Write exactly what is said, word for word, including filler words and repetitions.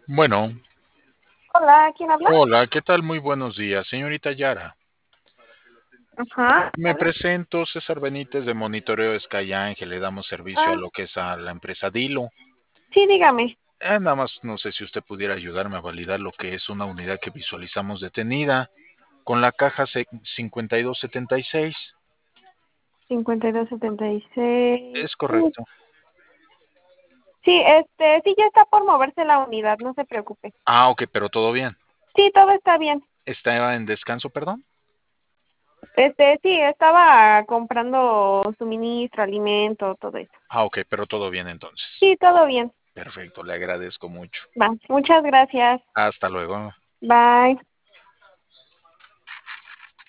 Bueno, Hola, ¿quién habla? hola, ¿qué tal? Muy buenos días, señorita Yara. Ajá, Me ¿vale? presento, César Benítez de Monitoreo Sky Ángel, le damos servicio a Ah, lo que es a la empresa Dilo. sí, dígame. Eh, nada más no sé si usted pudiera ayudarme a validar lo que es una unidad que visualizamos detenida con la caja se- cincuenta y dos setenta y seis. cincuenta y dos setenta y seis. Es Mm, correcto. Sí, este, sí, ya está por moverse la unidad, no se preocupe. Ah, ok, pero todo bien. Sí, todo está bien. ¿Está en descanso, perdón? Este, sí, estaba comprando suministro, alimento, todo eso. Ah, ok, pero todo bien entonces. Sí, todo bien. Perfecto, le agradezco mucho. Va, muchas gracias. Hasta luego. Bye.